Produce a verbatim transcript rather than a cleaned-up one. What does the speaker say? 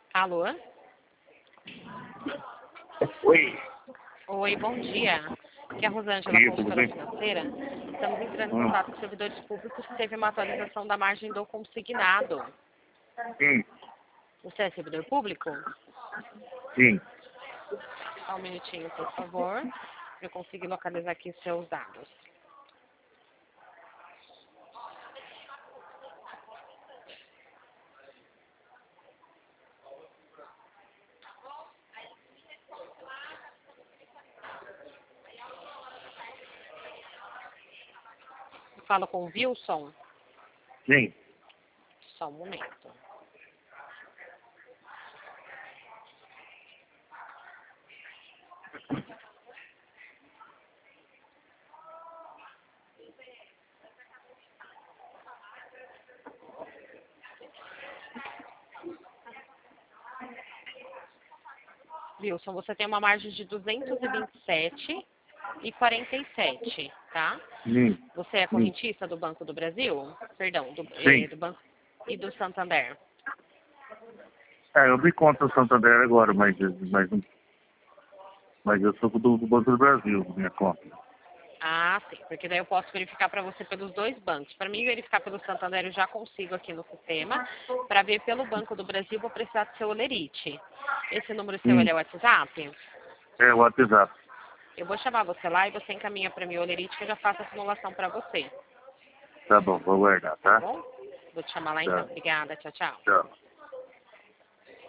Alô? Oi. Oi, bom dia. Aqui é a Rosângela, Oi, tudo consultora bem? financeira. Estamos entrando em Hum. contato com os servidores públicos que teve uma atualização da margem do consignado. Sim, Você é servidor público? sim. Só um minutinho, por favor, para eu conseguir localizar aqui os seus dados. Eu falo com o Wilson? Sim. Só um momento. Wilson, você tem uma margem de duzentos e vinte e sete e quarenta e sete, tá? Sim. Você é Sim. correntista do Banco do Brasil? Perdão, do, Sim. eh, do Banco e do Santander. É, eu me conta o Santander agora, mas, mas, mas eu sou do, do Banco do Brasil, minha conta. Ah, sim, porque daí eu posso verificar para você pelos dois bancos. Para mim verificar pelo Santander eu já consigo aqui no sistema. Para ver pelo Banco do Brasil vou precisar do seu Olerite. Esse número seu ele Sim. é o WhatsApp? É o WhatsApp. Eu vou chamar você lá e você encaminha para mim o Olerite que eu já faço a simulação para você. Tá bom, vou guardar, Tá tá? bom? Vou te chamar lá então. Tchau. Obrigada. Tchau, tchau. Tchau.